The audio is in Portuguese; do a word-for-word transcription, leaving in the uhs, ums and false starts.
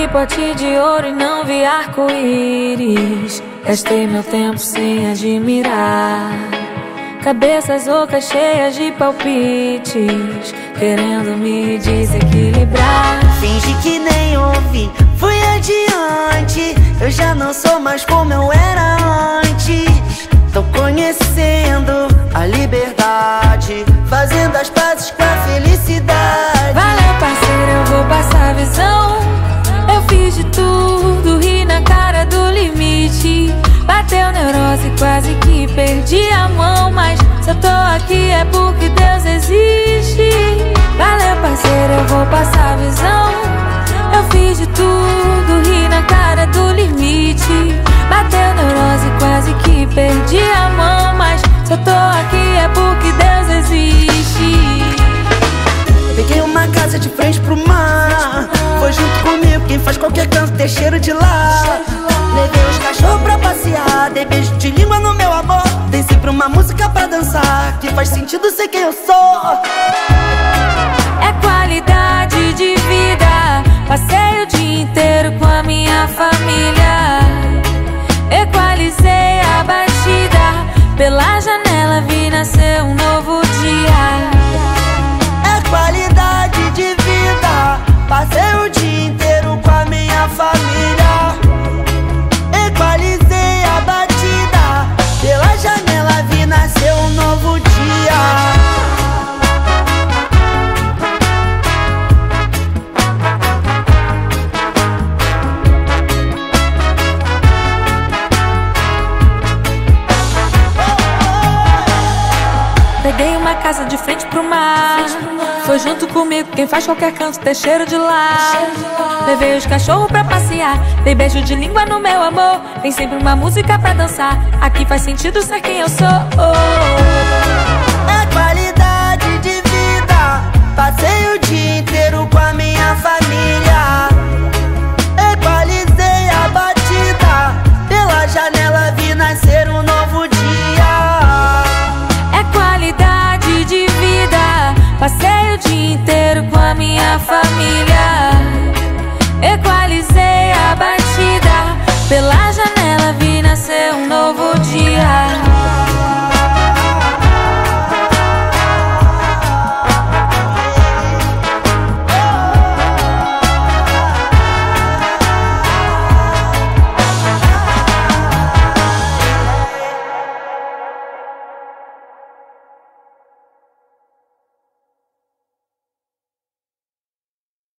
vi pote de ouro e não vi arco-íris. Gastei meu tempo sem admirar cabeças ocas cheias de palpites, querendo me desequilibrar. Finge que nem ouvi, fui adiante. Eu já não sou mais como eu era antes. Tô conhecendo a liberdade, fazendo as pazes com a felicidade. Valeu, parceiro, eu vou passar a visão. Eu fiz de tudo, ri na cara do limite. Bateu neurose, quase que perdi a mão. Mas se eu tô aqui é porque Deus existe. Valeu, parceiro, eu vou passar a visão. Eu fiz de tudo, ri na cara do limite. Bateu neurose, quase que perdi a mão. Mas se eu tô aqui é porque Deus existe. Peguei uma casa de frente pro mar. Foi junto comigo quem faz qualquer canto ter cheiro de lá. Levei os cachorros pra passear, dei beijo de língua no meu amor. Tem sempre uma música pra dançar que faz sentido ser quem eu sou. É qualidade de vida. Passei o dia inteiro com a minha família. Equalizei a batida. Pela janela vi nascer um novo dia. É qualidade de vida. Passei o dia inteiro com a minha família. Equalizei a batida. Pela janela vi nascer um novo dia. Peguei uma casa de frente pro mar. Foi junto comigo quem faz qualquer canto ter cheiro de lá. Levei os cachorros pra passear, dei beijo de língua no meu amor. Tem sempre uma música pra dançar, aqui faz sentido ser quem eu sou. É qualidade de vida. Passei o dia inteiro com a minha